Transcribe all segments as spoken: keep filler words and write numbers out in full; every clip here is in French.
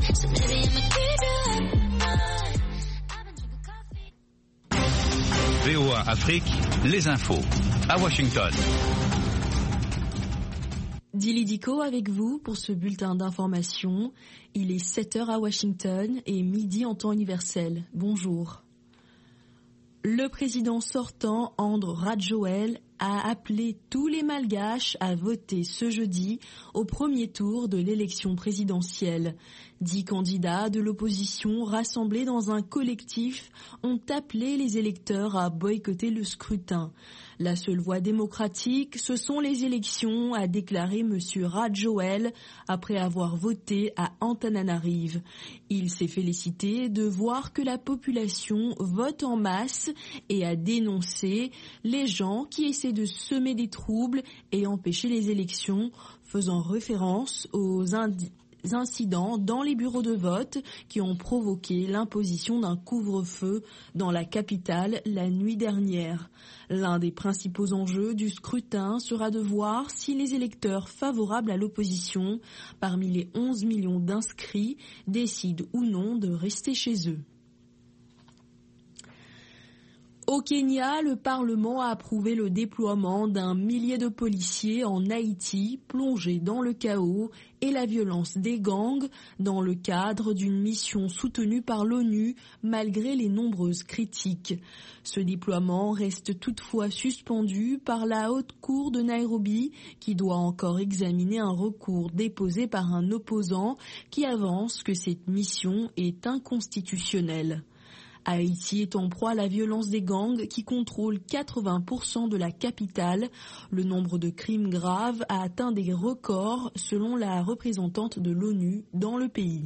So maybe I'ma keep you up night. I've been drinking coffee. V O A Afrique, les infos à Washington. Dili Diko avec vous pour ce bulletin d'information. Il est sept heures à Washington et midi en temps universel. Bonjour. Le président sortant, Andry Rajoelina, a appelé tous les Malgaches à voter ce jeudi au premier tour de l'élection présidentielle. Dix candidats de l'opposition rassemblés dans un collectif ont appelé les électeurs à boycotter le scrutin. La seule voie démocratique, ce sont les élections, a déclaré M. Rajoelina après avoir voté à Antananarive. Il s'est félicité de voir que la population vote en masse et a dénoncé les gens qui essaient de semer des troubles et empêcher les élections, faisant référence aux indi- incidents dans les bureaux de vote qui ont provoqué l'imposition d'un couvre-feu dans la capitale la nuit dernière. L'un des principaux enjeux du scrutin sera de voir si les électeurs favorables à l'opposition, parmi les onze millions d'inscrits, décident ou non de rester chez eux. Au Kenya, le Parlement a approuvé le déploiement d'un millier de policiers en Haïti, plongés dans le chaos et la violence des gangs, dans le cadre d'une mission soutenue par l'ONU, malgré les nombreuses critiques. Ce déploiement reste toutefois suspendu par la Haute Cour de Nairobi, qui doit encore examiner un recours déposé par un opposant qui avance que cette mission est inconstitutionnelle. Haïti est en proie à la violence des gangs qui contrôlent quatre-vingts pour cent de la capitale. Le nombre de crimes graves a atteint des records selon la représentante de l'ONU dans le pays.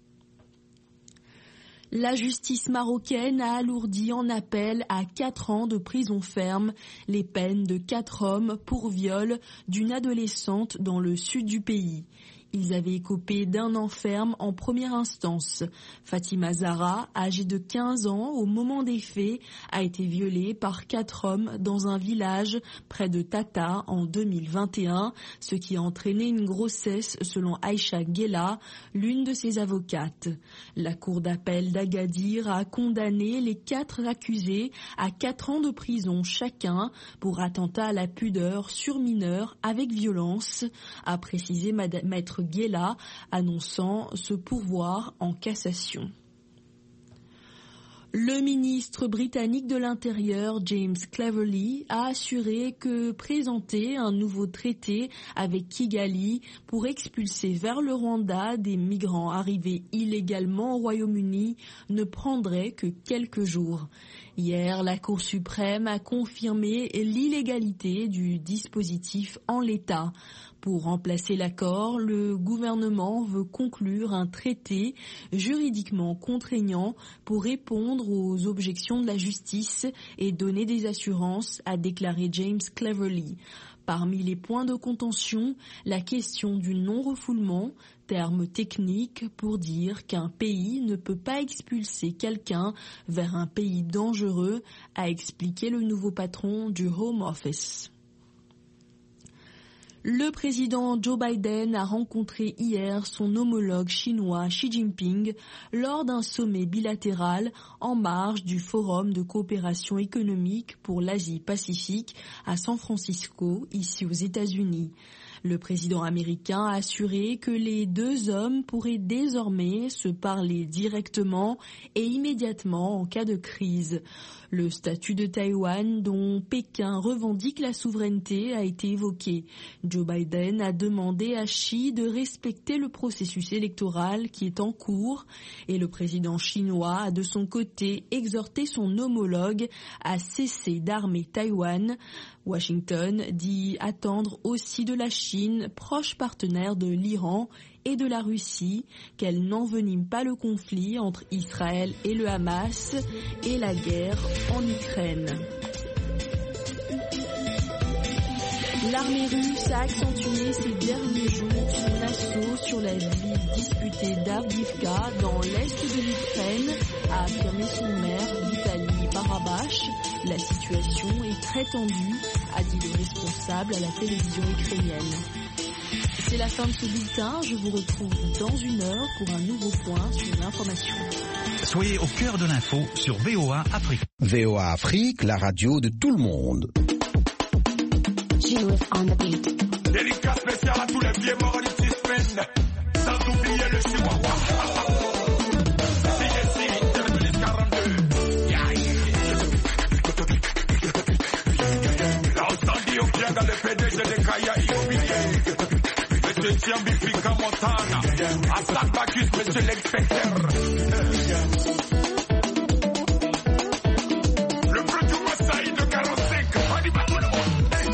La justice marocaine a alourdi en appel à quatre ans de prison ferme les peines de quatre hommes pour viol d'une adolescente dans le sud du pays. Ils avaient écopé d'un an ferme en première instance. Fatima Zahra, âgée de quinze ans au moment des faits, a été violée par quatre hommes dans un village près de Tata en deux mille vingt et un, ce qui a entraîné une grossesse selon Aïcha Ghela, l'une de ses avocates. La cour d'appel d'Agadir a condamné les quatre accusés à quatre ans de prison chacun pour attentat à la pudeur sur mineur avec violence, a précisé Mad- Maître Ghela, annonçant ce pourvoir en cassation. Le ministre britannique de l'Intérieur, James Cleverly, a assuré que présenter un nouveau traité avec Kigali pour expulser vers le Rwanda des migrants arrivés illégalement au Royaume-Uni ne prendrait que quelques jours. Hier, la Cour suprême a confirmé l'illégalité du dispositif en l'état. Pour remplacer l'accord, le gouvernement veut conclure un traité juridiquement contraignant pour répondre aux objections de la justice et donner des assurances, a déclaré James Cleverly. Parmi les points de contention, la question du non-refoulement, terme technique pour dire qu'un pays ne peut pas expulser quelqu'un vers un pays dangereux, a expliqué le nouveau patron du Home Office. Le président Joe Biden a rencontré hier son homologue chinois Xi Jinping lors d'un sommet bilatéral en marge du Forum de coopération économique pour l'Asie-Pacifique à San Francisco, ici aux États-Unis. Le président américain a assuré que les deux hommes pourraient désormais se parler directement et immédiatement en cas de crise. Le statut de Taïwan, dont Pékin revendique la souveraineté, a été évoqué. Joe Biden a demandé à Xi de respecter le processus électoral qui est en cours et le président chinois a de son côté exhorté son homologue à cesser d'armer Taïwan. Washington dit attendre aussi de la Chine, proche partenaire de l'Iran et de la Russie, qu'elle n'envenime pas le conflit entre Israël et le Hamas et la guerre en Ukraine. L'armée russe a accentué ces derniers jours son assaut sur la ville disputée d'Avdiivka dans l'est de l'Ukraine, a affirmé son maire Vitaly Barabash. La situation est très tendue, a dit le responsable à la télévision ukrainienne. C'est la fin de ce bulletin. Je vous retrouve dans une heure pour un nouveau point sur l'information. Soyez au cœur de l'info sur V O A Afrique. V O A Afrique, la radio de tout le monde. G-With on the beat. Délicat spécial à tous les vieux morts du six semaines. Sans oublier le chihuahua. C S I, Terminus quarante-deux. L'incendie au Kiaga, le P D G de Kaya Immobilier. Monsieur Tiambifika Montana. Assad Bacchus, monsieur l'inspecteur. Le plus du Massaï de quarante-cinq. On y va tout le monde.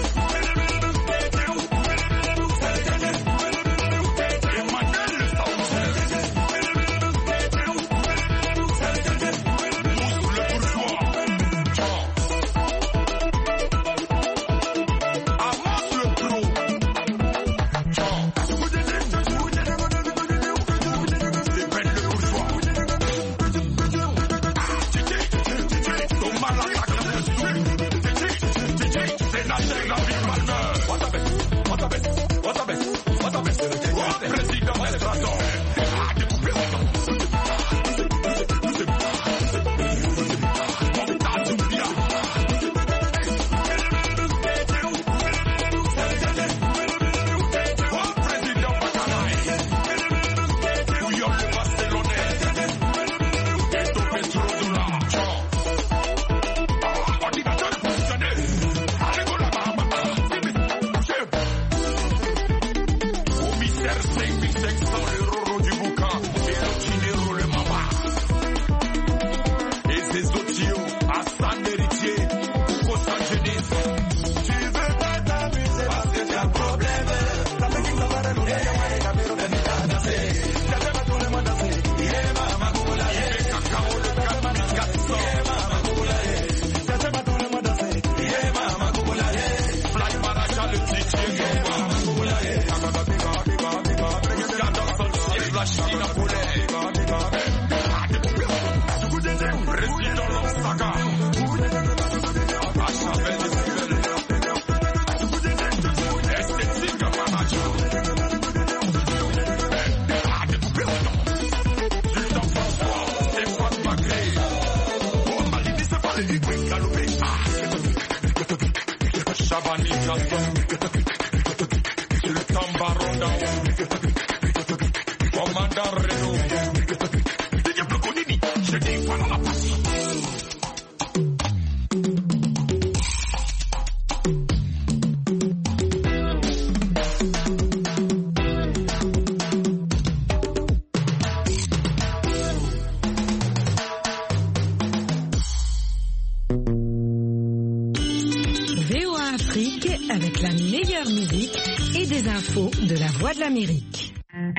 Avec la meilleure musique et des infos de la Voix de l'Amérique.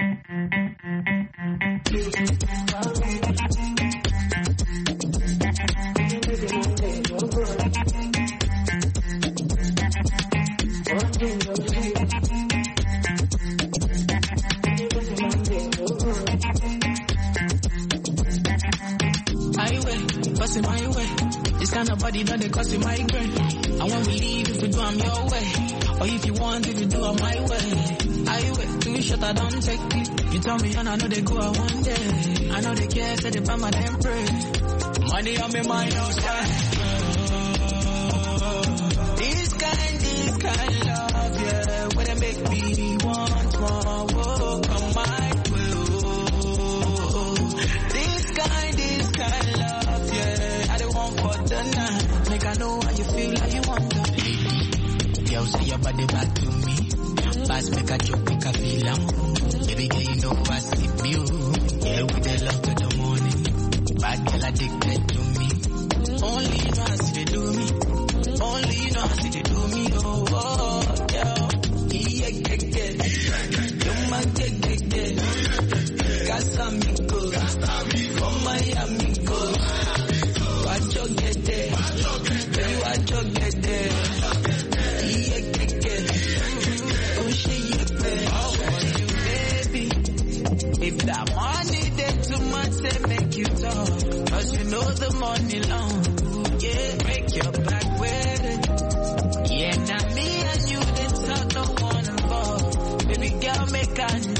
Highway, my way. This kind of body done they cost you migraine. And when we leave, if we do, I'm your way. Or if you want, if you do, I'm my way. I wait, too short, I don't take it. You tell me, and I know they go out one day. I know they care, say they find my damn pray. Money on me mind outside. This kind, this kind love, yeah. When they make me want more, oh, come my way. Oh. This kind, this kind love, yeah. I don't want for the night. Make I know how you feel, how you want to be. Yo, say your body back to me. Pass make a joke, make a feel am. Baby girl, you know I sleep you. Yeah, with the love to the morning. Bad girl addicted to me. Only you know I see they do me. Only you know I see they do me. Oh, oh, yeah. Yeah, yeah, yeah. You might get, get, get. Casamigos. From Miami, go. Watch your get there. Baby, watch your get there. Yeah, yeah, yeah. Oh, shit, yeah, baby. If that money there too much, they make you talk. Cause you know the money long. Yeah, make your back with it. Yeah, now me and you, that's not no one involved. Baby girl, make can